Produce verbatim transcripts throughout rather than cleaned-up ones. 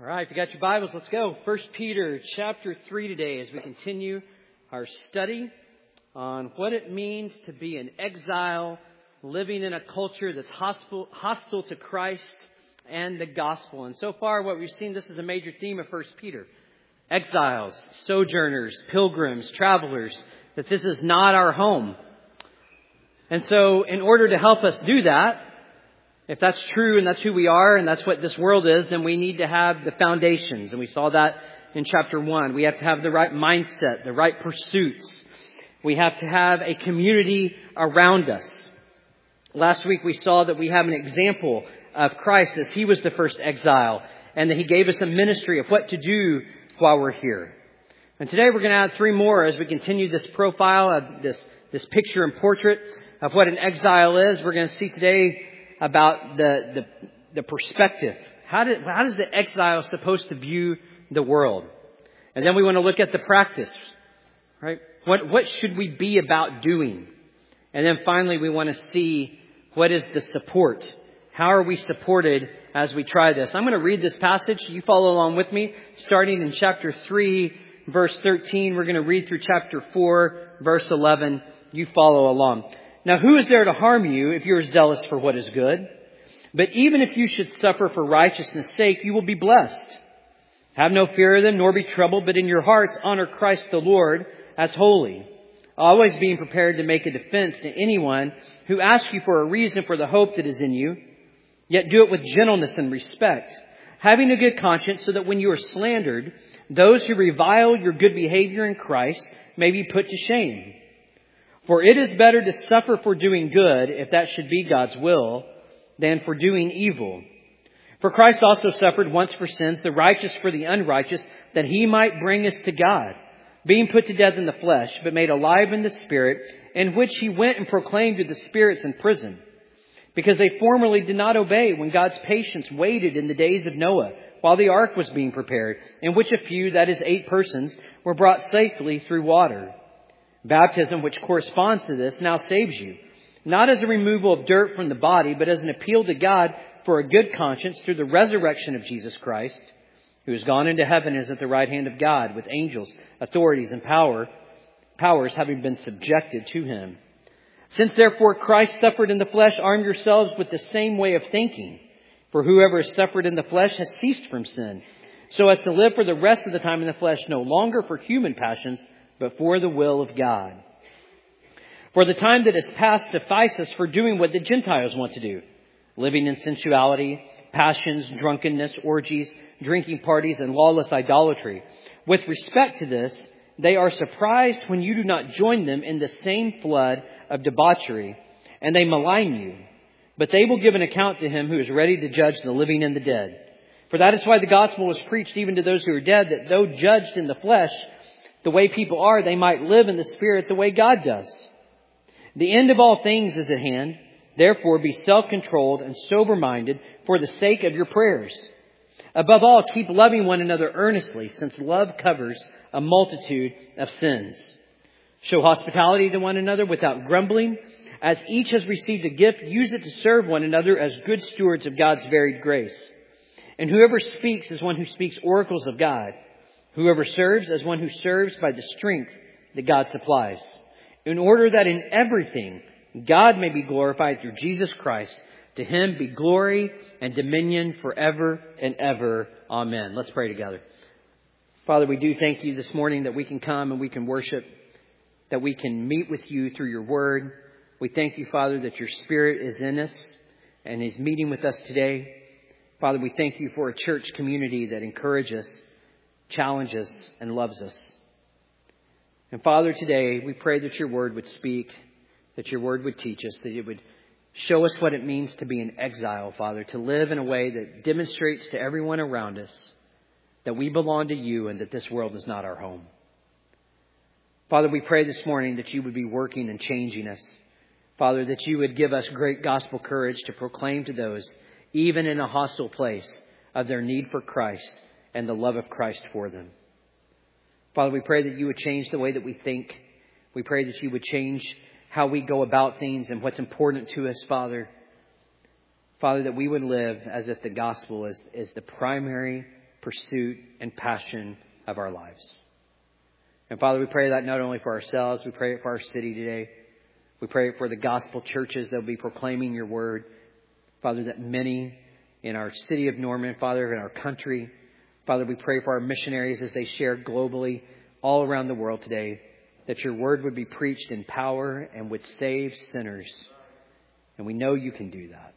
All right, if you got your Bibles, let's go. First Peter chapter three today as we continue our study on what it means to be an exile living in a culture that's hostile, hostile to Christ and the gospel. And so far what we've seen, this is a major theme of First Peter. Exiles, sojourners, pilgrims, travelers, that this is not our home. And so in order to help us do that, if that's true and that's who we are and that's what this world is, then we need to have the foundations. And we saw that in chapter one. We have to have the right mindset, the right pursuits. We have to have a community around us. Last week we saw that we have an example of Christ as He was the first exile and that He gave us a ministry of what to do while we're here. And today we're going to add three more as we continue this profile of this, this picture and portrait of what an exile is. We're going to see today about the, the, the perspective. How, did, how is the exile supposed to view the world? And then we want to look at the practice, right? What, what should we be about doing? And then finally, we want to see what is the support. How are we supported as we try this? I'm going to read this passage. You follow along with me. Starting in chapter three, verse thirteen. We're going to read through chapter four, verse eleven. You follow along. Now, who is there to harm you if you are zealous for what is good? But even if you should suffer for righteousness' sake, you will be blessed. Have no fear of them, nor be troubled, but in your hearts honor Christ the Lord as holy, always being prepared to make a defense to anyone who asks you for a reason for the hope that is in you. Yet do it with gentleness and respect, having a good conscience, so that when you are slandered, those who revile your good behavior in Christ may be put to shame. For it is better to suffer for doing good, if that should be God's will, than for doing evil. For Christ also suffered once for sins, the righteous for the unrighteous, that He might bring us to God, being put to death in the flesh, but made alive in the Spirit, in which He went and proclaimed to the spirits in prison, because they formerly did not obey when God's patience waited in the days of Noah, while the ark was being prepared, in which a few, that is eight persons, were brought safely through water. Baptism, which corresponds to this, now saves you, not as a removal of dirt from the body, but as an appeal to God for a good conscience through the resurrection of Jesus Christ, who has gone into heaven and is at the right hand of God, with angels, authorities, and power, powers having been subjected to Him. Since therefore Christ suffered in the flesh, arm yourselves with the same way of thinking. For whoever has suffered in the flesh has ceased from sin, so as to live for the rest of the time in the flesh, no longer for human passions, but for the will of God. For the time that has passed suffices for doing what the Gentiles want to do, living in sensuality, passions, drunkenness, orgies, drinking parties, and lawless idolatry. With respect to this, they are surprised when you do not join them in the same flood of debauchery, and they malign you. But they will give an account to Him who is ready to judge the living and the dead. For that is why the gospel was preached even to those who are dead, that though judged in the flesh, the way people are, they might live in the Spirit the way God does. The end of all things is at hand. Therefore, be self-controlled and sober-minded for the sake of your prayers. Above all, keep loving one another earnestly, since love covers a multitude of sins. Show hospitality to one another without grumbling. As each has received a gift, use it to serve one another as good stewards of God's varied grace. And whoever speaks is one who speaks oracles of God. Whoever serves as one who serves by the strength that God supplies, in order that in everything God may be glorified through Jesus Christ. To Him be glory and dominion forever and ever. Amen. Let's pray together. Father, we do thank You this morning that we can come and we can worship, that we can meet with You through Your word. We thank You, Father, that Your Spirit is in us and is meeting with us today. Father, we thank You for a church community that encourages us, challenges, and loves us. And Father, today we pray that Your word would speak, that Your word would teach us, that it would show us what it means to be an exile, Father, to live in a way that demonstrates to everyone around us that we belong to You and that this world is not our home. Father, we pray this morning that You would be working and changing us. Father, that You would give us great gospel courage to proclaim to those, even in a hostile place, of their need for Christ and the love of Christ for them. Father, we pray that You would change the way that we think. We pray that You would change how we go about things and what's important to us, Father. Father, that we would live as if the gospel is, is the primary pursuit and passion of our lives. And Father, we pray that not only for ourselves, we pray it for our city today. We pray it for the gospel churches that will be proclaiming your word. Father, that many in our city of Norman, Father, in our country, Father, we pray for our missionaries as they share globally all around the world today, that your word would be preached in power and would save sinners. And we know you can do that.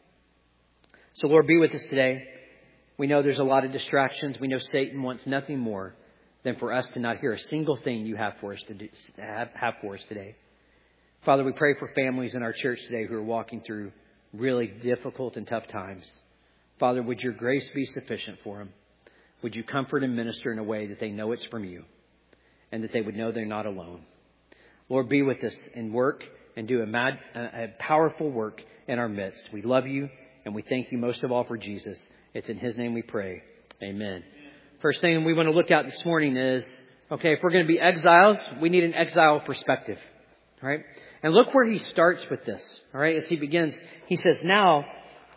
So Lord, be with us today. We know there's a lot of distractions. We know Satan wants nothing more than for us to not hear a single thing you have for us to do, have, have for us today. Father, we pray for families in our church today who are walking through really difficult and tough times. Father, would your grace be sufficient for them? Would you comfort and minister in a way that they know it's from you and that they would know they're not alone? Lord, be with us and work and do a, mad, a powerful work in our midst. We love you and we thank you most of all for Jesus. It's in his name we pray. Amen. First thing we want to look at this morning is, okay, if we're going to be exiles, we need an exile perspective. All right? And look where he starts with this. All right? As he begins, he says, now,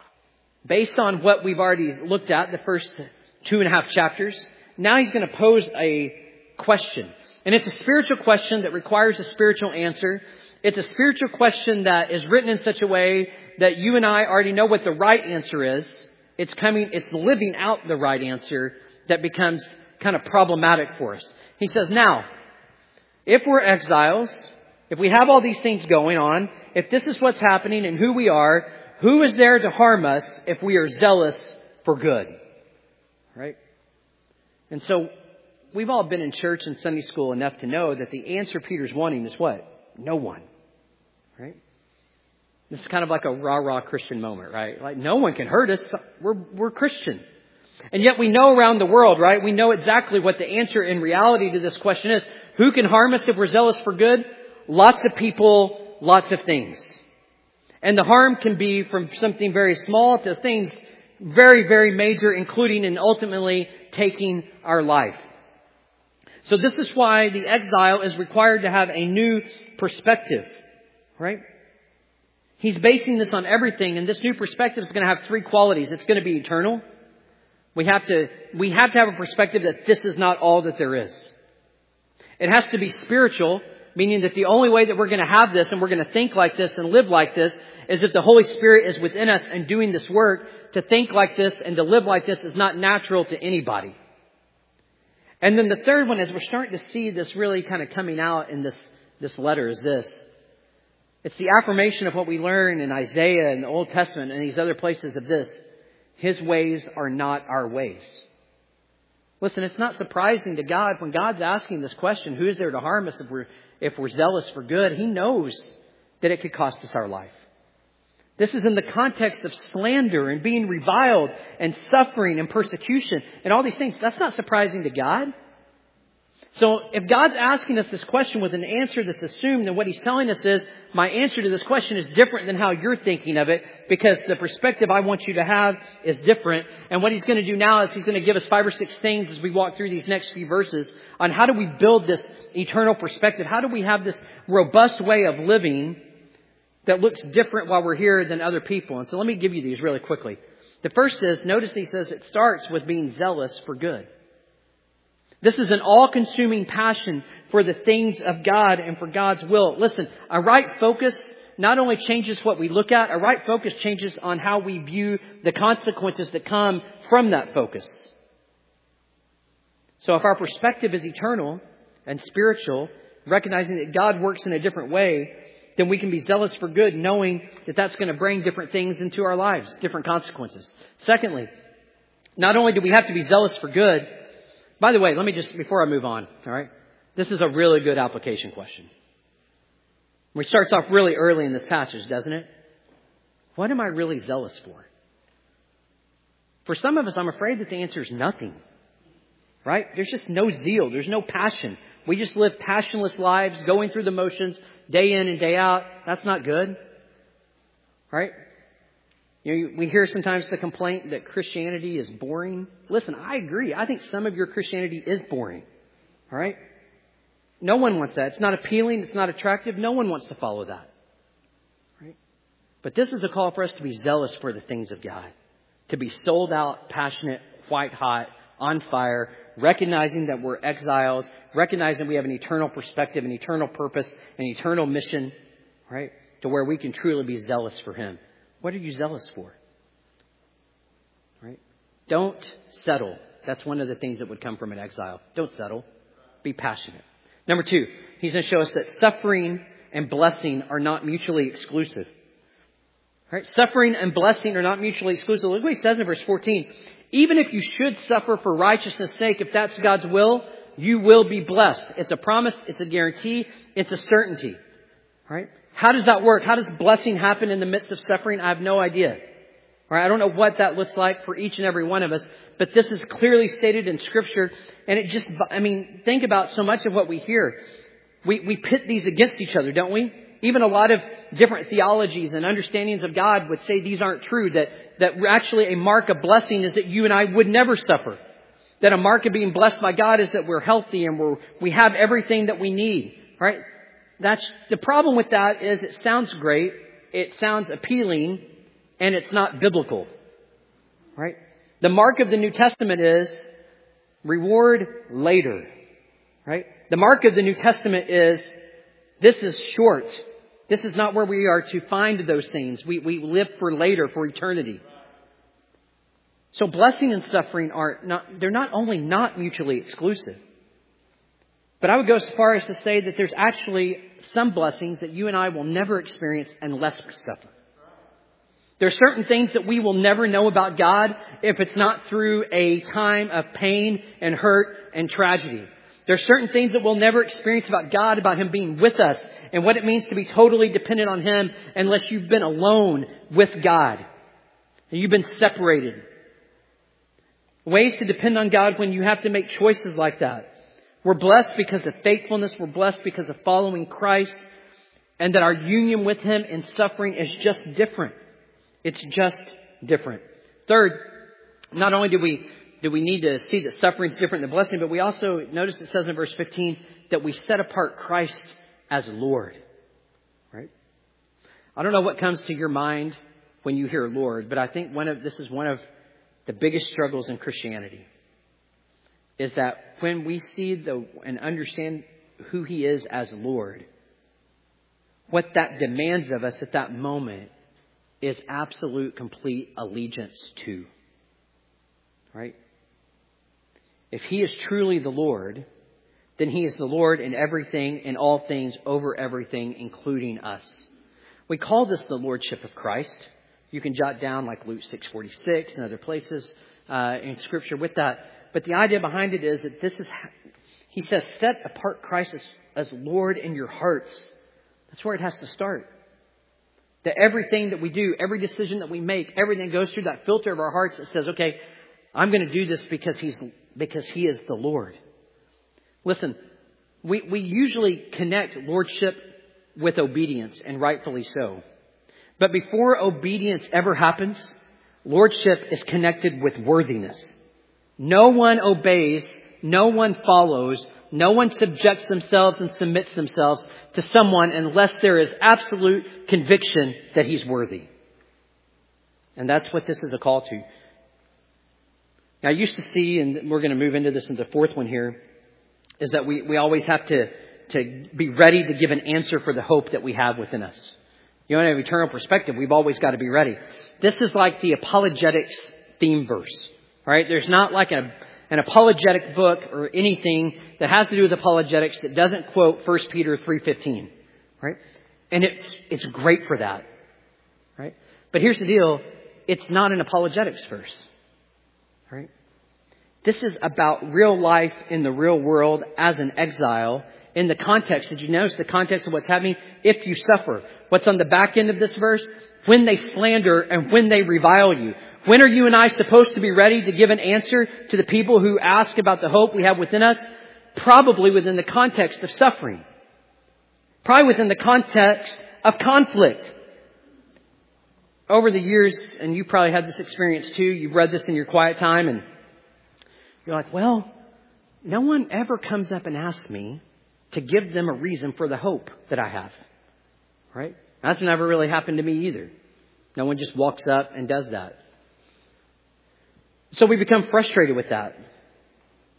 based on what we've already looked at, the first two and a half chapters, now he's going to pose a question. And it's a spiritual question that requires a spiritual answer. It's a spiritual question that is written in such a way that you and I already know what the right answer is. It's coming, it's living out the right answer that becomes kind of problematic for us. He says, now, if we're exiles, if we have all these things going on, if this is what's happening and who we are, who is there to harm us if we are zealous for good? Right? And so we've all been in church and Sunday school enough to know that the answer Peter's wanting is what? No one. Right? This is kind of like a rah-rah Christian moment, right? Like no one can hurt us. We're, we're Christian. And yet we know around the world, right? We know exactly what the answer in reality to this question is. Who can harm us if we're zealous for good? Lots of people, lots of things. And the harm can be from something very small to things very, very major, including and ultimately taking our life. So this is why the exile is required to have a new perspective, right? He's basing this on everything, and this new perspective is going to have three qualities. It's going to be eternal. We have to, we have to have a perspective that this is not all that there is. It has to be spiritual, meaning that the only way that we're going to have this and we're going to think like this and live like this is if the Holy Spirit is within us and doing this work. To think like this and to live like this is not natural to anybody. And then the third one, as we're starting to see this really kind of coming out in this, this letter, is this. It's the affirmation of what we learn in Isaiah and the Old Testament and these other places of this. His ways are not our ways. Listen, it's not surprising to God when God's asking this question, who is there to harm us if we're, if we're zealous for good? He knows that it could cost us our life. This is in the context of slander and being reviled and suffering and persecution and all these things. That's not surprising to God. So if God's asking us this question with an answer that's assumed, then what he's telling us is, my answer to this question is different than how you're thinking of it, because the perspective I want you to have is different. And what he's going to do now is he's going to give us five or six things as we walk through these next few verses on how do we build this eternal perspective? How do we have this robust way of living that looks different while we're here than other people? And so let me give you these really quickly. The first is, notice he says it starts with being zealous for good. This is an all-consuming passion for the things of God and for God's will. Listen, a right focus not only changes what we look at, a right focus changes on how we view the consequences that come from that focus. So if our perspective is eternal and spiritual, recognizing that God works in a different way, then we can be zealous for good, knowing that that's going to bring different things into our lives, different consequences. Secondly, not only do we have to be zealous for good, by the way, let me just, before I move on, all right, this is a really good application question. It starts off really early in this passage, doesn't it? What am I really zealous for? For some of us, I'm afraid that the answer is nothing, right? There's just no zeal. There's no passion. We just live passionless lives, going through the motions, day in and day out. That's not good, right? You know, we hear sometimes the complaint that Christianity is boring. Listen, I agree. I think some of your Christianity is boring. All right? No one wants that. It's not appealing. It's not attractive. No one wants to follow that. Right? But this is a call for us to be zealous for the things of God. To be sold out, passionate, white hot on fire, recognizing that we're exiles, recognizing we have an eternal perspective, an eternal purpose, an eternal mission, right? To where we can truly be zealous for Him. What are you zealous for? Right? Don't settle. That's one of the things that would come from an exile. Don't settle. Be passionate. Number two, he's going to show us that suffering and blessing are not mutually exclusive. Right? Suffering and blessing are not mutually exclusive. Look what he says in verse fourteen. Even if you should suffer for righteousness' sake, if that's God's will, you will be blessed. It's a promise. It's a guarantee. It's a certainty. Right? How does that work? How does blessing happen in the midst of suffering? I have no idea. Right? I don't know what that looks like for each and every one of us, but this is clearly stated in Scripture. And it just, I mean, think about so much of what we hear. We, we pit these against each other, don't we? Even a lot of different theologies and understandings of God would say these aren't true, that, that actually a mark of blessing is that you and I would never suffer. That a mark of being blessed by God is that we're healthy and we're, we have everything that we need, right? That's, the problem with that is it sounds great, it sounds appealing, and it's not biblical, right? The mark of the New Testament is reward later, right? The mark of the New Testament is this is short. This is not where we are to find those things. We, we live for later, for eternity. So blessing and suffering are not, they're not only not mutually exclusive, but I would go so far as to say that there's actually some blessings that you and I will never experience unless we suffer. There are certain things that we will never know about God if it's not through a time of pain and hurt and tragedy. There are certain things that we'll never experience about God, about Him being with us and what it means to be totally dependent on Him unless you've been alone with God and you've been separated. Ways to depend on God when you have to make choices like that. We're blessed because of faithfulness. We're blessed because of following Christ, and that our union with Him in suffering is just different. It's just different. Third, not only do we do we need to see that suffering is different than blessing, but we also notice it says in verse fifteen that we set apart Christ as Lord. Right? I don't know what comes to your mind when you hear Lord, but I think one of this is one of the biggest struggles in Christianity. Is that when we see the and understand who He is as Lord, what that demands of us at that moment is absolute, complete allegiance to. Right? If He is truly the Lord, then He is the Lord in everything, in all things, over everything, including us. We call this the Lordship of Christ. You can jot down like Luke six forty-six and other places uh, in Scripture with that. But the idea behind it is that this is, He says, set apart Christ as, as Lord in your hearts. That's where it has to start. That everything that we do, every decision that we make, everything goes through that filter of our hearts that says, okay, I'm going to do this because He's because He is the Lord. Listen, we, we usually connect lordship with obedience, and rightfully so. But before obedience ever happens, lordship is connected with worthiness. No one obeys, no one follows, no one subjects themselves and submits themselves to someone unless there is absolute conviction that he's worthy. And that's what this is a call to. Now, I used to see, and we're going to move into this in the fourth one here, is that we, we always have to, to be ready to give an answer for the hope that we have within us. You know, in an eternal perspective, we've always got to be ready. This is like the apologetics theme verse. Right? There's not like a, an apologetic book or anything that has to do with apologetics that doesn't quote First Peter three fifteen. Right? And it's it's great for that. Right? But here's the deal. It's not an apologetics verse. Right? This is about real life in the real world as an exile. In the context, did you notice the context of what's happening? If you suffer. What's on the back end of this verse? When they slander and when they revile you. When are you and I supposed to be ready to give an answer to the people who ask about the hope we have within us? Probably within the context of suffering. Probably within the context of conflict. Over the years, and you probably had this experience too, you've read this in your quiet time and you're like, well, no one ever comes up and asks me to give them a reason for the hope that I have. Right? That's never really happened to me either. No one just walks up and does that. So we become frustrated with that.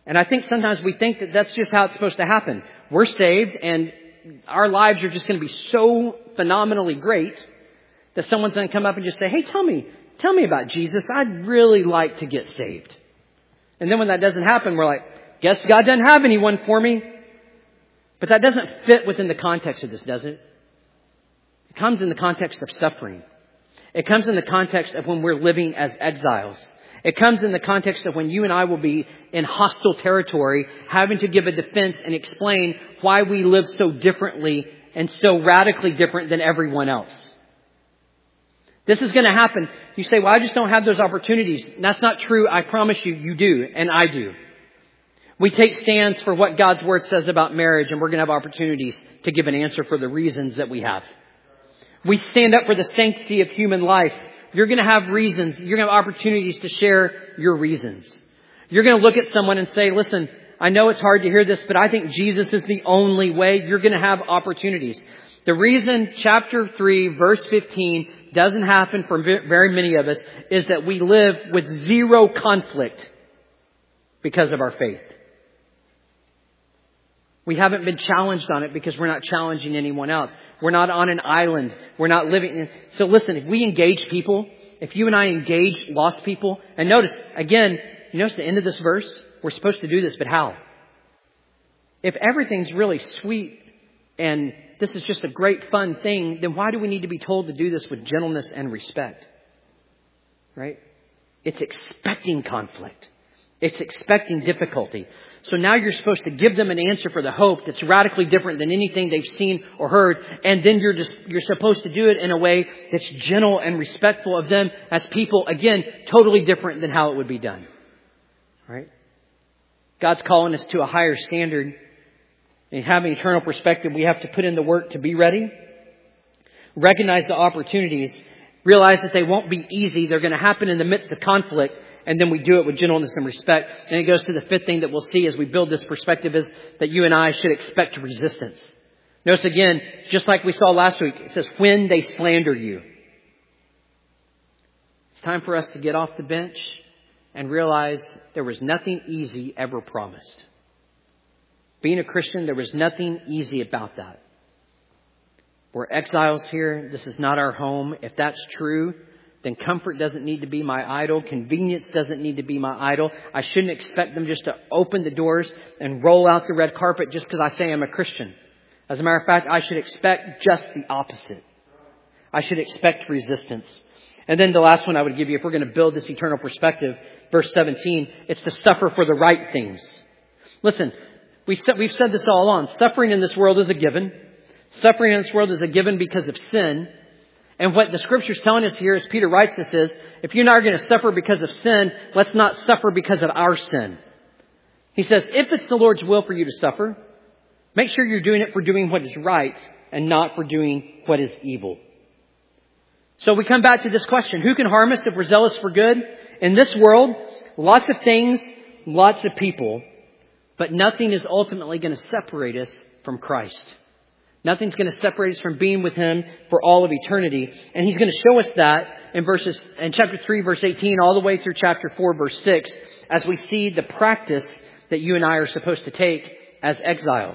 And I think sometimes we think that that's just how it's supposed to happen. We're saved and our lives are just going to be so phenomenally great that someone's going to come up and just say, hey, tell me, tell me about Jesus. I'd really like to get saved. And then when that doesn't happen, we're like, guess God doesn't have anyone for me. But that doesn't fit within the context of this, does it? It comes in the context of suffering. It comes in the context of when we're living as exiles. It comes in the context of when you and I will be in hostile territory, having to give a defense and explain why we live so differently and so radically different than everyone else. This is going to happen. You say, well, I just don't have those opportunities. And that's not true. I promise you, you do. And I do. We take stands for what God's Word says about marriage, and we're going to have opportunities to give an answer for the reasons that we have. We stand up for the sanctity of human life. You're going to have reasons. You're going to have opportunities to share your reasons. You're going to look at someone and say, listen, I know it's hard to hear this, but I think Jesus is the only way. You're going to have opportunities. The reason chapter three, verse fifteen doesn't happen for very many of us is that we live with zero conflict because of our faith. We haven't been challenged on it because we're not challenging anyone else. We're not on an island. We're not living. So listen, if we engage people, if you and I engage lost people, and notice, again, you notice the end of this verse? We're supposed to do this, but how? If everything's really sweet and this is just a great fun thing, then why do we need to be told to do this with gentleness and respect? Right? It's expecting conflict. It's expecting difficulty. So now you're supposed to give them an answer for the hope that's radically different than anything they've seen or heard. And then you're just, you're supposed to do it in a way that's gentle and respectful of them as people, again, totally different than how it would be done. Right? God's calling us to a higher standard. And having eternal perspective, we have to put in the work to be ready. Recognize the opportunities. Realize that they won't be easy. They're going to happen in the midst of conflict. And then we do it with gentleness and respect. And it goes to the fifth thing that we'll see as we build this perspective is that you and I should expect resistance. Notice again, just like we saw last week, it says, when they slander you. It's time for us to get off the bench and realize there was nothing easy ever promised. Being a Christian, there was nothing easy about that. We're exiles here. This is not our home. If that's true, then comfort doesn't need to be my idol. Convenience doesn't need to be my idol. I shouldn't expect them just to open the doors and roll out the red carpet just because I say I'm a Christian. As a matter of fact, I should expect just the opposite. I should expect resistance. And then the last one I would give you, if we're going to build this eternal perspective, verse seventeen, it's to suffer for the right things. Listen, we've said, we've said this all along. Suffering in this world is a given. Suffering in this world is a given because of sin. And what the Scripture's telling us here, as Peter writes this, is if you're not going to suffer because of sin, let's not suffer because of our sin. He says, if it's the Lord's will for you to suffer, make sure you're doing it for doing what is right and not for doing what is evil. So we come back to this question. Who can harm us if we're zealous for good? In this world, lots of things, lots of people, but nothing is ultimately going to separate us from Christ. Nothing's going to separate us from being with Him for all of eternity. And He's going to show us that in verses, in chapter three, verse eighteen, all the way through chapter four, verse six, as we see the practice that you and I are supposed to take as exiles.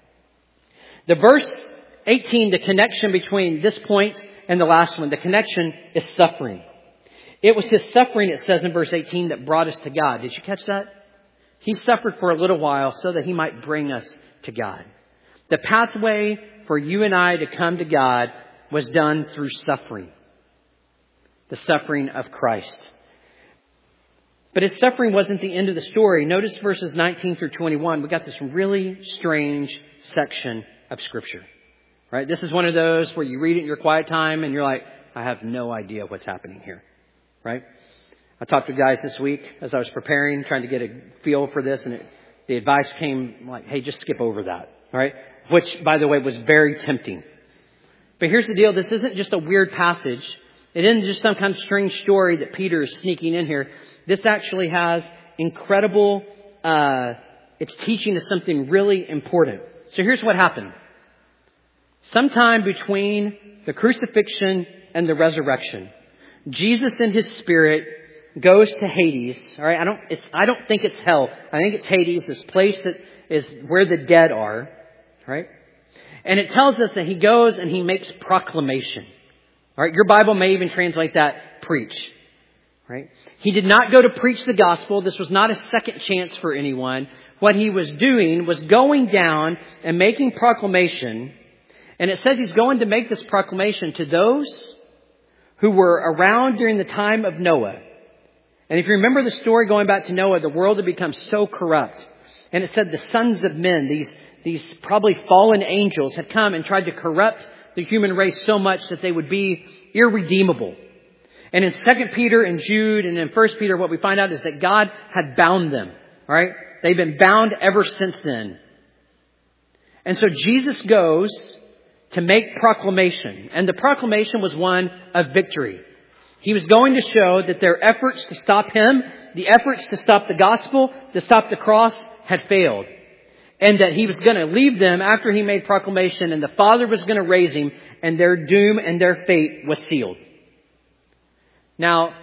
The verse eighteen, the connection between this point and the last one, the connection is suffering. It was His suffering, it says in verse eighteen, that brought us to God. Did you catch that? He suffered for a little while so that He might bring us to God. The pathway for you and I to come to God was done through suffering. The suffering of Christ. But His suffering wasn't the end of the story. Notice verses nineteen through twenty-one. We got this really strange section of Scripture. Right? This is one of those where you read it in your quiet time and you're like, I have no idea what's happening here. Right? I talked to guys this week as I was preparing, trying to get a feel for this, and it, the advice came like, hey, just skip over that. All right? Which, by the way, was very tempting. But here's the deal. This isn't just a weird passage. It isn't just some kind of strange story that Peter is sneaking in here. This actually has incredible, uh, it's teaching us something really important. So here's what happened. Sometime between the crucifixion and the resurrection, Jesus in His Spirit goes to Hades. All right, I don't. It's. I don't think it's hell. I think it's Hades, this place that is where the dead are. Right, and it tells us that he goes and he makes proclamation. All right, your Bible may even translate that preach. Right, he did not go to preach the gospel. This was not a second chance for anyone. What he was doing was going down and making proclamation. And it says he's going to make this proclamation to those who were around during the time of Noah. And if you remember the story going back to Noah, the world had become so corrupt. And it said the sons of men, these, these probably fallen angels, had come and tried to corrupt the human race so much that they would be irredeemable. And in Second Peter and Jude and in First Peter, what we find out is that God had bound them. All right? They've been bound ever since then. And so Jesus goes to make proclamation. And the proclamation was one of victory. He was going to show that their efforts to stop him, the efforts to stop the gospel, to stop the cross, had failed. And that he was going to leave them after he made proclamation, and the Father was going to raise him, and their doom and their fate was sealed. Now,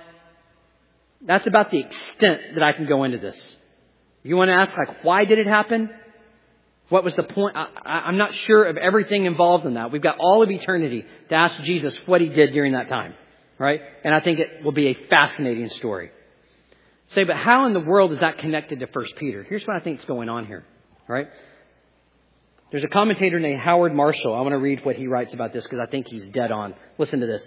that's about the extent that I can go into this. If you want to ask, like, why did it happen? What was the point? I, I'm not sure of everything involved in that. We've got all of eternity to ask Jesus what he did during that time. Right? And I think it will be a fascinating story. Say, but how in the world is that connected to First Peter? Here's what I think is going on here. Right? There's a commentator named Howard Marshall. I want to read what he writes about this because I think he's dead on. Listen to this.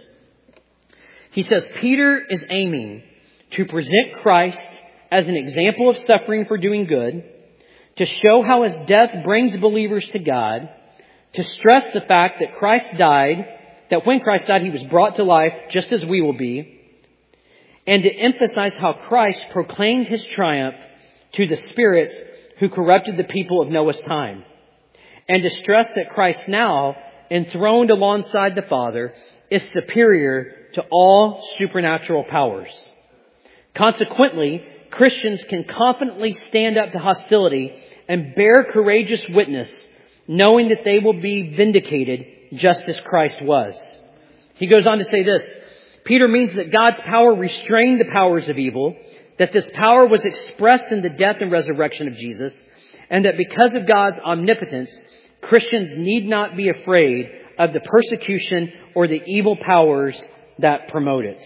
He says, Peter is aiming to present Christ as an example of suffering for doing good, to show how his death brings believers to God, to stress the fact that Christ died, that when Christ died, he was brought to life just as we will be, and to emphasize how Christ proclaimed his triumph to the spirits who corrupted the people of Noah's time, and to stress that Christ now, enthroned alongside the Father, is superior to all supernatural powers. Consequently, Christians can confidently stand up to hostility and bear courageous witness, knowing that they will be vindicated just as Christ was. He goes on to say this. Peter means that God's power restrained the powers of evil, that this power was expressed in the death and resurrection of Jesus, and that because of God's omnipotence, Christians need not be afraid of the persecution or the evil powers that promote it.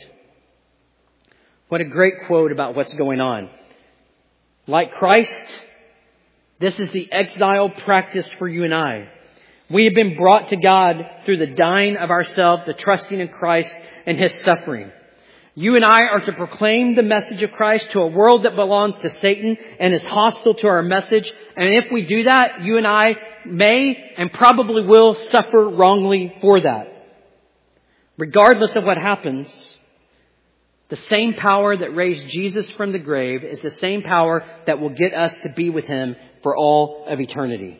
What a great quote about what's going on. Like Christ, this is the exile practice for you and I. We have been brought to God through the dying of ourselves, the trusting in Christ and his suffering. You and I are to proclaim the message of Christ to a world that belongs to Satan and is hostile to our message. And if we do that, you and I may and probably will suffer wrongly for that. Regardless of what happens, the same power that raised Jesus from the grave is the same power that will get us to be with him for all of eternity.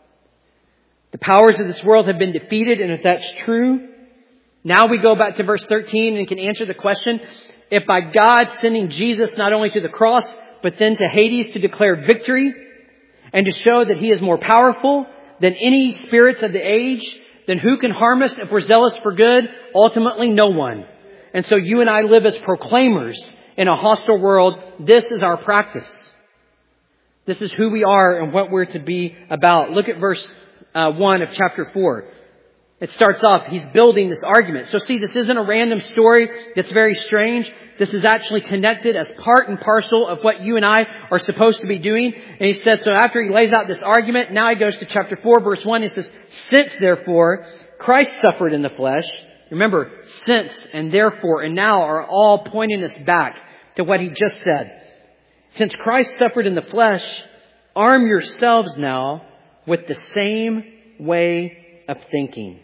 The powers of this world have been defeated, and if that's true, now we go back to verse thirteen and can answer the question, if by God sending Jesus not only to the cross, but then to Hades to declare victory and to show that he is more powerful than any spirits of the age, then who can harm us if we're zealous for good? Ultimately, no one. And so you and I live as proclaimers in a hostile world. This is our practice. This is who we are and what we're to be about. Look at verse uh, one of chapter four. It starts off, he's building this argument. So see, this isn't a random story that's very strange. This is actually connected as part and parcel of what you and I are supposed to be doing. And he says, so after he lays out this argument, now he goes to chapter four, verse one. He says, since therefore Christ suffered in the flesh. Remember, since and therefore and now are all pointing us back to what he just said. Since Christ suffered in the flesh, arm yourselves now with the same way of thinking.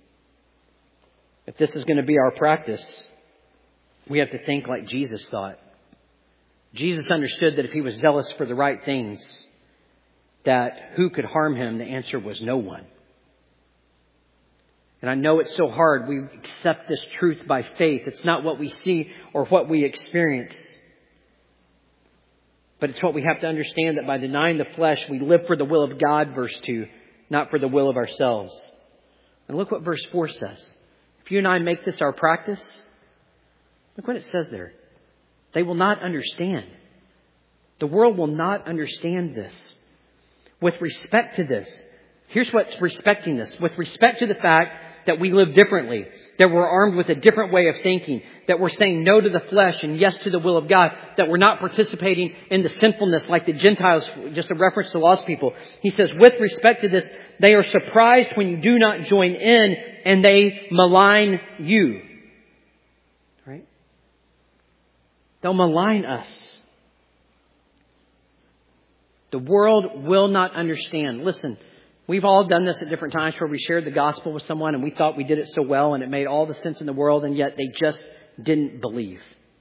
If this is going to be our practice, we have to think like Jesus thought. Jesus understood that if he was zealous for the right things, that who could harm him? The answer was no one. And I know it's so hard. We accept this truth by faith. It's not what we see or what we experience. But it's what we have to understand, that by denying the flesh, we live for the will of God, verse two, not for the will of ourselves. And look what verse four says. If you and I make this our practice, look what it says there. They will not understand. The world will not understand this. With respect to this, here's what's respecting this. With respect to the fact that we live differently, that we're armed with a different way of thinking, that we're saying no to the flesh and yes to the will of God, that we're not participating in the sinfulness like the Gentiles, just a reference to lost people. He says, with respect to this, they are surprised when you do not join in and they malign you. Right? They'll malign us. The world will not understand. Listen, we've all done this at different times where we shared the gospel with someone and we thought we did it so well and it made all the sense in the world, and yet they just didn't believe.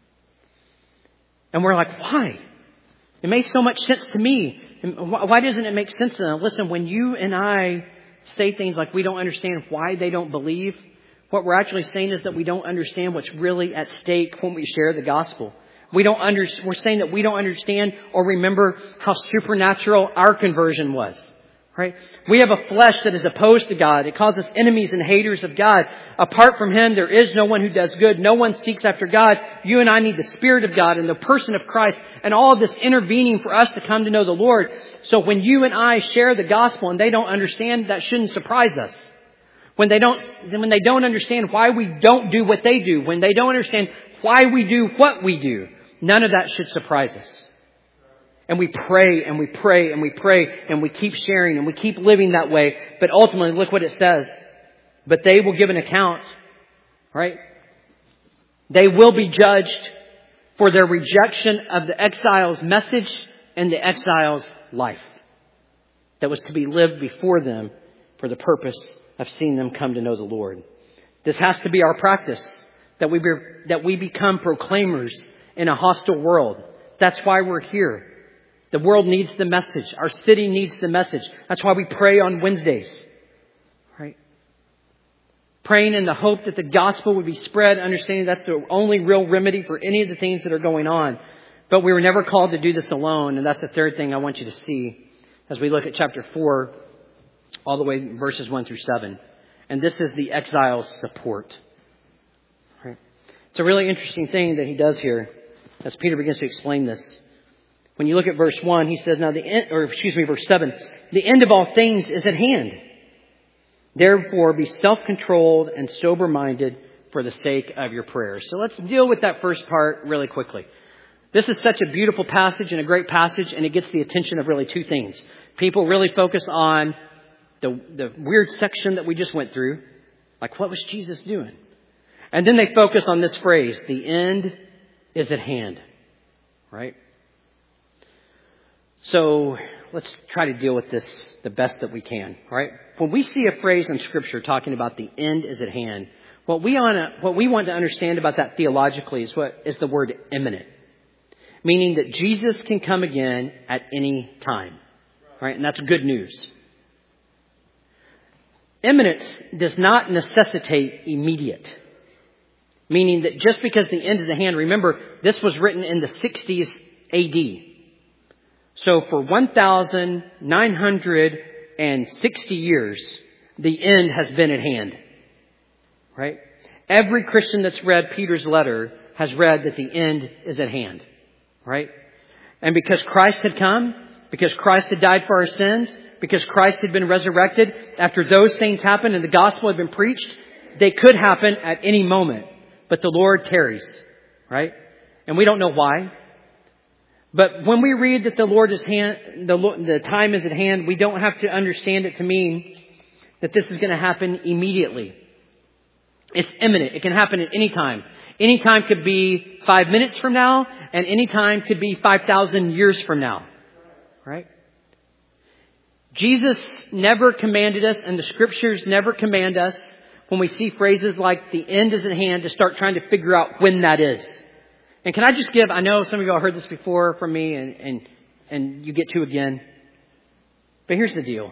And we're like, why? It made so much sense to me. Why doesn't it make sense to them? Listen, when you and I say things like we don't understand why they don't believe, what we're actually saying is that we don't understand what's really at stake when we share the gospel. We don't under, we're saying that we don't understand or remember how supernatural our conversion was. Right? We have a flesh that is opposed to God. It calls us enemies and haters of God. Apart from Him, there is no one who does good. No one seeks after God. You and I need the Spirit of God and the person of Christ and all of this intervening for us to come to know the Lord. So when you and I share the gospel and they don't understand, that shouldn't surprise us. When they don't, when they don't understand why we don't do what they do, when they don't understand why we do what we do, none of that should surprise us. And we pray and we pray and we pray and we keep sharing and we keep living that way. But ultimately, look what it says. But they will give an account, right? They will be judged for their rejection of the exile's message and the exile's life that was to be lived before them for the purpose of seeing them come to know the Lord. This has to be our practice, that we be, that we become proclaimers in a hostile world. That's why we're here. The world needs the message. Our city needs the message. That's why we pray on Wednesdays. Right? Praying in the hope that the gospel would be spread, understanding that's the only real remedy for any of the things that are going on. But we were never called to do this alone. And that's the third thing I want you to see as we look at chapter four, all the way verses one through seven. And this is the exile's support. Right? It's a really interesting thing that he does here as Peter begins to explain this. When you look at verse one, he says, now the end, or excuse me, verse seven, the end of all things is at hand. Therefore, be self-controlled and sober-minded for the sake of your prayers. So let's deal with that first part really quickly. This is such a beautiful passage and a great passage, and it gets the attention of really two things. People really focus on the, the weird section that we just went through. Like, what was Jesus doing? And then they focus on this phrase, the end is at hand. Right? So let's try to deal with this the best that we can, right? When we see a phrase in Scripture talking about the end is at hand, what we want to, what we want to understand about that theologically is what is the word imminent, meaning that Jesus can come again at any time, right? And that's good news. Imminence does not necessitate immediate, meaning that just because the end is at hand, remember, this was written in the sixties A D. So for one thousand nine hundred sixty years, the end has been at hand. Right? Every Christian that's read Peter's letter has read that the end is at hand. Right? And because Christ had come, because Christ had died for our sins, because Christ had been resurrected, after those things happened and the gospel had been preached, they could happen at any moment. But the Lord tarries. Right? And we don't know why. But when we read that the Lord is hand, the, the time is at hand, we don't have to understand it to mean that this is going to happen immediately. It's imminent. It can happen at any time. Any time could be five minutes from now, and any time could be five thousand years from now. Right? Jesus never commanded us, and the Scriptures never command us, when we see phrases like the end is at hand, to start trying to figure out when that is. And can I just give, I know some of you all heard this before from me, and, and, and you get to again. But here's the deal.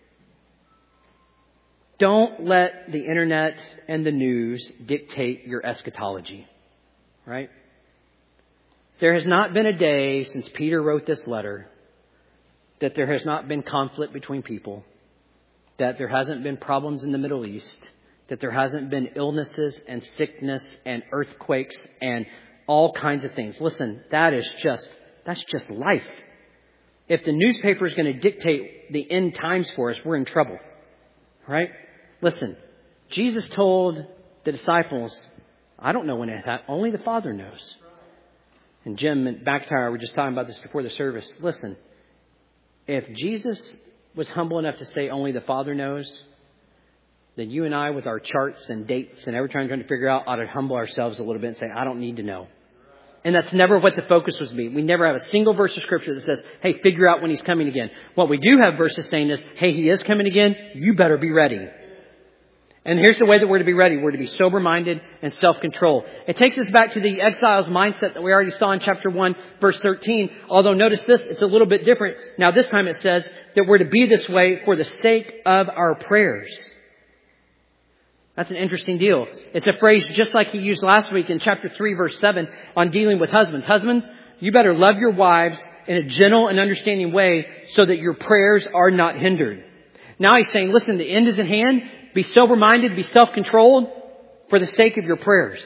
Don't let the internet and the news dictate your eschatology. Right? There has not been a day since Peter wrote this letter that there has not been conflict between people, that there hasn't been problems in the Middle East, that there hasn't been illnesses and sickness and earthquakes and all kinds of things. Listen, that is just, that's just life. If the newspaper is going to dictate the end times for us, we're in trouble. Right? Listen, Jesus told the disciples, I don't know when it happened. Only the Father knows. And Jim and McIntyre were just talking about this before the service. Listen, if Jesus was humble enough to say only the Father knows, then you and I with our charts and dates and every time trying to figure out ought to humble ourselves a little bit and say, I don't need to know. And that's never what the focus was be. We never have a single verse of Scripture that says, hey, figure out when He's coming again. What we do have verses saying is, hey, He is coming again. You better be ready. And here's the way that we're to be ready. We're to be sober-minded and self-control. It takes us back to the exile's mindset that we already saw in chapter one, verse thirteen. Although notice this, it's a little bit different. Now this time it says that we're to be this way for the sake of our prayers. That's an interesting deal. It's a phrase just like he used last week in chapter three, verse seven on dealing with husbands. Husbands, you better love your wives in a gentle and understanding way so that your prayers are not hindered. Now he's saying, listen, the end is in hand. Be sober-minded, be self-controlled for the sake of your prayers.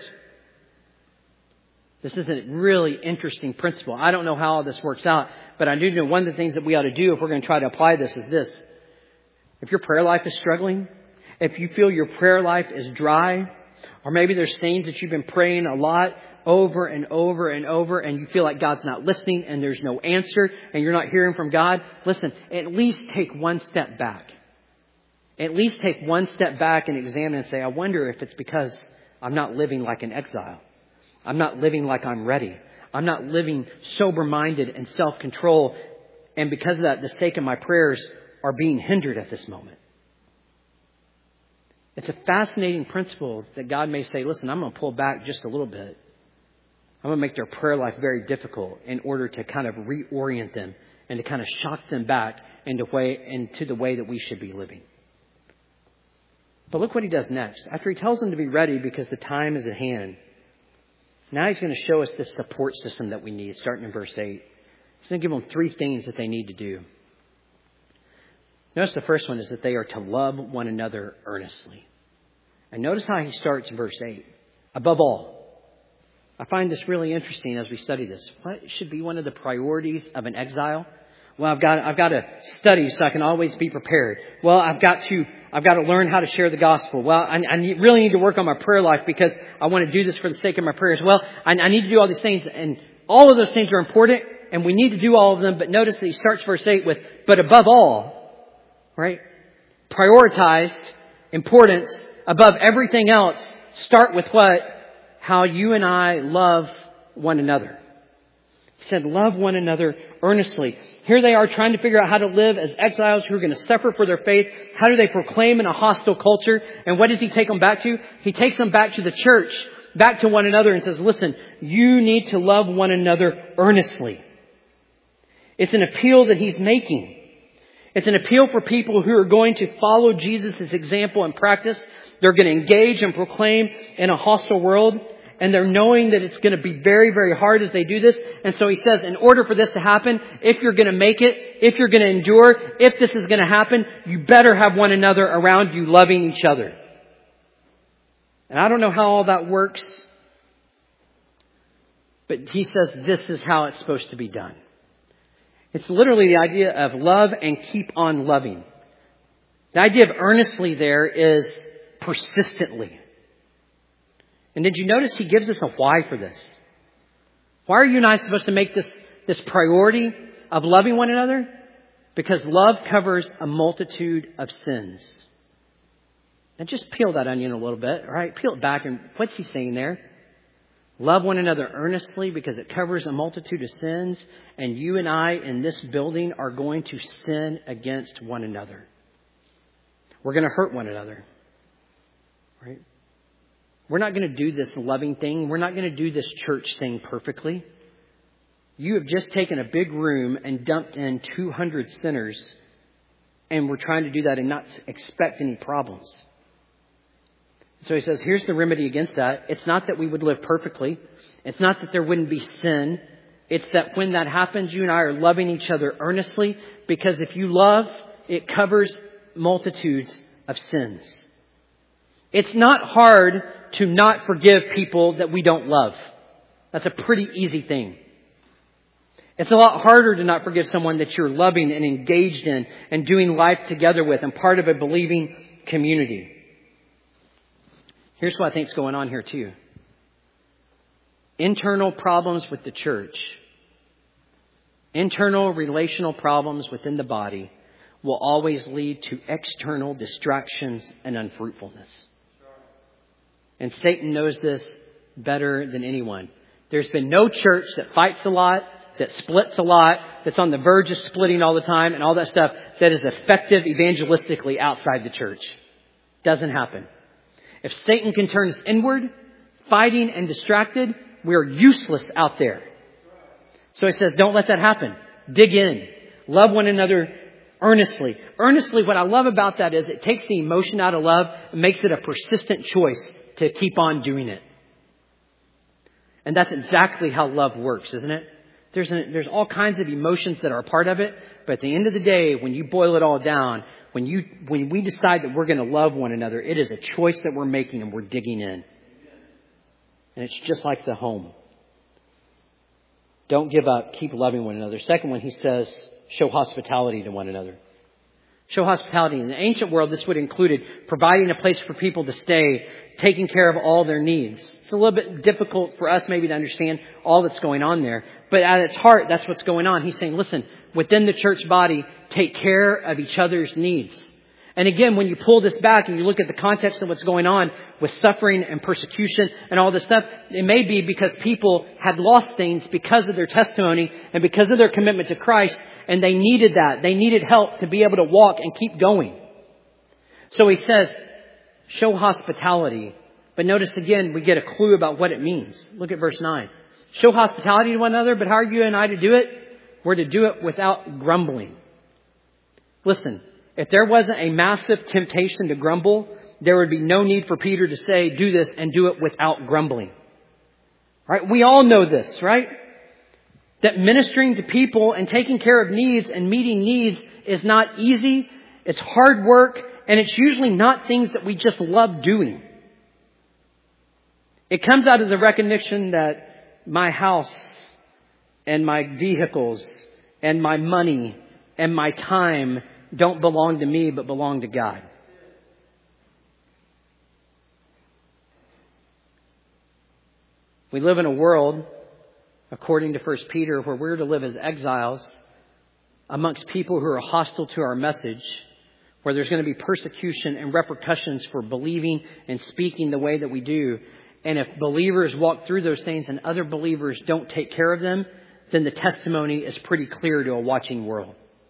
This is a really interesting principle. I don't know how all this works out, but I do know one of the things that we ought to do if we're going to try to apply this is this. If your prayer life is struggling, if you feel your prayer life is dry, or maybe there's things that you've been praying a lot over and over and over, and you feel like God's not listening and there's no answer and you're not hearing from God, listen, at least take one step back. At least take one step back and examine and say, I wonder if it's because I'm not living like an exile. I'm not living like I'm ready. I'm not living sober-minded and self-control. And because of that, the sake of my prayers are being hindered at this moment. It's a fascinating principle that God may say, listen, I'm going to pull back just a little bit. I'm going to make their prayer life very difficult in order to kind of reorient them and to kind of shock them back into, way, into the way that we should be living. But look what he does next. After he tells them to be ready because the time is at hand, now he's going to show us this support system that we need, starting in verse eight. He's going to give them three things that they need to do. Notice the first one is that they are to love one another earnestly. And notice how he starts in verse eight. Above all. I find this really interesting as we study this. What should be one of the priorities of an exile? Well, I've got, I've got to study so I can always be prepared. Well, I've got to, I've got to learn how to share the gospel. Well, I, I need, really need to work on my prayer life because I want to do this for the sake of my prayers. Well, I, I need to do all these things, and all of those things are important, and we need to do all of them. But notice that he starts verse eight with, but above all, right? Prioritized importance above everything else. Start with what? How you and I love one another. He said, love one another earnestly. Here they are trying to figure out how to live as exiles who are going to suffer for their faith. How do they proclaim in a hostile culture? And what does he take them back to? He takes them back to the church, back to one another and says, listen, you need to love one another earnestly. It's an appeal that he's making. It's an appeal for people who are going to follow Jesus' example and practice. They're going to engage and proclaim in a hostile world. And they're knowing that it's going to be very, very hard as they do this. And so he says, in order for this to happen, if you're going to make it, if you're going to endure, if this is going to happen, you better have one another around you loving each other. And I don't know how all that works, but he says this is how it's supposed to be done. It's literally the idea of love and keep on loving. The idea of earnestly there is persistently. And did you notice he gives us a why for this? Why are you and I supposed to make this, this priority of loving one another? Because love covers a multitude of sins. Now just peel that onion a little bit, all right? Peel it back, and what's he saying there? Love one another earnestly because it covers a multitude of sins, and you and I in this building are going to sin against one another. We're going to hurt one another, right? We're not going to do this loving thing. We're not going to do this church thing perfectly. You have just taken a big room and dumped in two hundred sinners, and we're trying to do that and not expect any problems. So he says, here's the remedy against that. It's not that we would live perfectly. It's not that there wouldn't be sin. It's that when that happens, you and I are loving each other earnestly, because if you love, it covers multitudes of sins. It's not hard to not forgive people that we don't love. That's a pretty easy thing. It's a lot harder to not forgive someone that you're loving and engaged in and doing life together with and part of a believing community. Here's what I think is going on here too. Internal problems with the church, internal relational problems within the body will always lead to external distractions and unfruitfulness. And Satan knows this better than anyone. There's been no church that fights a lot, that splits a lot, that's on the verge of splitting all the time and all that stuff, that is effective evangelistically outside the church. Doesn't happen. If Satan can turn us inward, fighting and distracted, we're useless out there. So he says, don't let that happen. Dig in. Love one another earnestly. Earnestly, what I love about that is it takes the emotion out of love and makes it a persistent choice to keep on doing it. And that's exactly how love works, isn't it? There's an, there's all kinds of emotions that are a part of it. But at the end of the day, when you boil it all down, when you when we decide that we're going to love one another, it is a choice that we're making and we're digging in. And it's just like the home. Don't give up. Keep loving one another. Second one, he says, show hospitality to one another. Show hospitality. In the ancient world, this would include providing a place for people to stay, taking care of all their needs. It's a little bit difficult for us maybe to understand all that's going on there. But at its heart, that's what's going on. He's saying, listen, within the church body, take care of each other's needs. And again, when you pull this back and you look at the context of what's going on with suffering and persecution and all this stuff, it may be because people had lost things because of their testimony and because of their commitment to Christ, and they needed that. They needed help to be able to walk and keep going. So he says, show hospitality. But notice again, we get a clue about what it means. Look at verse nine. Show hospitality to one another, but how are you and I to do it? We're to do it without grumbling. Listen, if there wasn't a massive temptation to grumble, there would be no need for Peter to say, do this and do it without grumbling. Right? We all know this, right? That ministering to people and taking care of needs and meeting needs is not easy. It's hard work. And it's usually not things that we just love doing. It comes out of the recognition that my house and my vehicles and my money and my time don't belong to me, but belong to God. We live in a world, according to First Peter, where we're to live as exiles amongst people who are hostile to our message, where there's going to be persecution and repercussions for believing and speaking the way that we do. And if believers walk through those things and other believers don't take care of them, then the testimony is pretty clear to a watching world.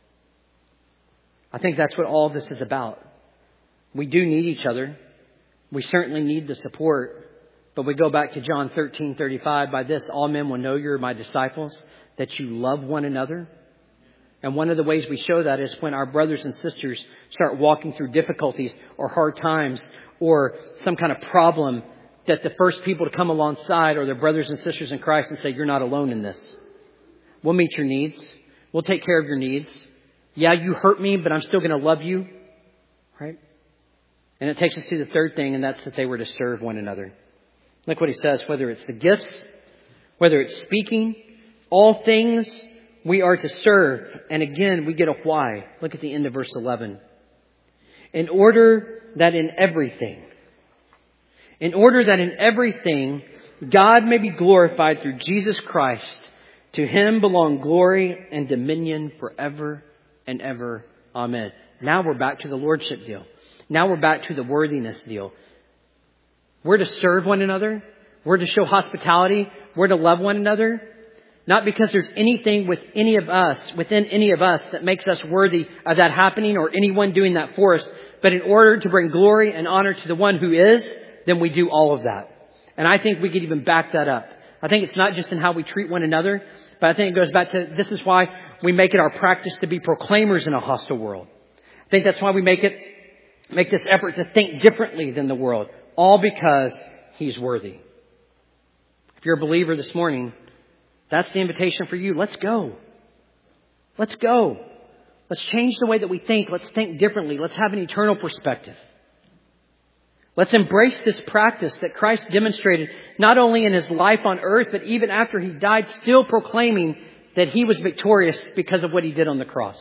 I think that's what all this is about. We do need each other. We certainly need the support. But we go back to John thirteen thirty-five. By this, all men will know you're my disciples, that you love one another. And one of the ways we show that is when our brothers and sisters start walking through difficulties or hard times or some kind of problem, that the first people to come alongside are their brothers and sisters in Christ and say, you're not alone in this. We'll meet your needs. We'll take care of your needs. Yeah, you hurt me, but I'm still going to love you. Right? And it takes us to the third thing, and that's that they were to serve one another. Look what he says, whether it's the gifts, whether it's speaking, all things we are to serve. And again, we get a why. Look at the end of verse eleven. In order that in everything, in order that in everything, God may be glorified through Jesus Christ. To him belong glory and dominion forever and ever. Amen. Now we're back to the lordship deal. Now we're back to the worthiness deal. We're to serve one another. We're to show hospitality. We're to love one another. Not because there's anything with any of us, within any of us that makes us worthy of that happening or anyone doing that for us. But in order to bring glory and honor to the one who is, then we do all of that. And I think we could even back that up. I think it's not just in how we treat one another, but I think it goes back to this is why we make it our practice to be proclaimers in a hostile world. I think that's why we make it, make this effort to think differently than the world. All because he's worthy. If you're a believer this morning, that's the invitation for you. Let's go. Let's go. Let's change the way that we think. Let's think differently. Let's have an eternal perspective. Let's embrace this practice that Christ demonstrated not only in His life on earth, but even after He died, still proclaiming that He was victorious because of what He did on the cross.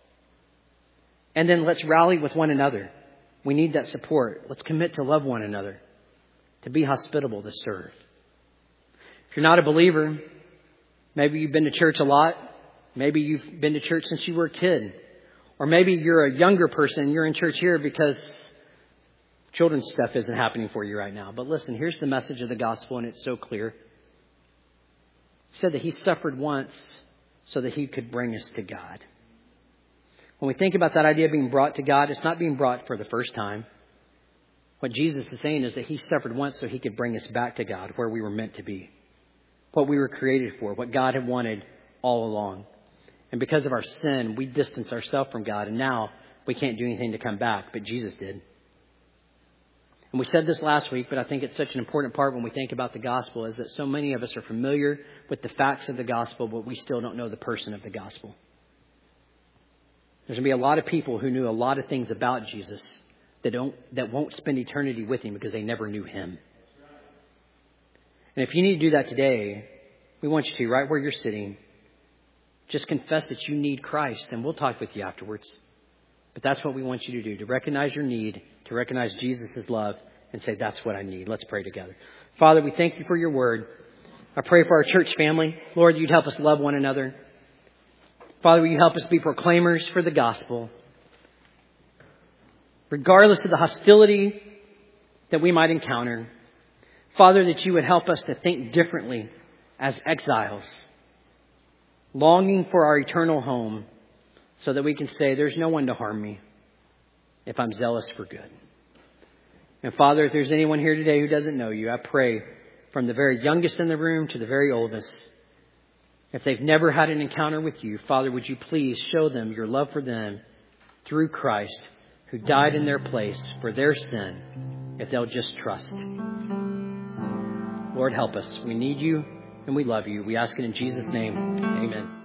And then let's rally with one another. We need that support. Let's commit to love one another, to be hospitable, to serve. If you're not a believer, maybe you've been to church a lot. Maybe you've been to church since you were a kid. Or maybe you're a younger person and you're in church here because children's stuff isn't happening for you right now. But listen, here's the message of the gospel, and it's so clear. He said that He suffered once so that He could bring us to God. When we think about that idea of being brought to God, it's not being brought for the first time. What Jesus is saying is that He suffered once so He could bring us back to God, where we were meant to be, what we were created for, what God had wanted all along. And because of our sin, we distance ourselves from God, and now we can't do anything to come back, but Jesus did. And we said this last week, but I think it's such an important part when we think about the gospel, is that so many of us are familiar with the facts of the gospel, but we still don't know the person of the gospel. There's going to be a lot of people who knew a lot of things about Jesus that don't, that won't spend eternity with Him because they never knew Him. And if you need to do that today, we want you to, right where you're sitting, just confess that you need Christ, and we'll talk with you afterwards. But that's what we want you to do, to recognize your need, to recognize Jesus' love, and say, that's what I need. Let's pray together. Father, we thank You for Your word. I pray for our church family. Lord, You'd help us love one another. Father, will You help us be proclaimers for the gospel, regardless of the hostility that we might encounter. Father, that You would help us to think differently as exiles, longing for our eternal home, so that we can say, there's no one to harm me if I'm zealous for good. And Father, if there's anyone here today who doesn't know You, I pray from the very youngest in the room to the very oldest, if they've never had an encounter with You, Father, would You please show them Your love for them through Christ, who died in their place for their sin, if they'll just trust. Lord, help us. We need You and we love You. We ask it in Jesus' name. Amen.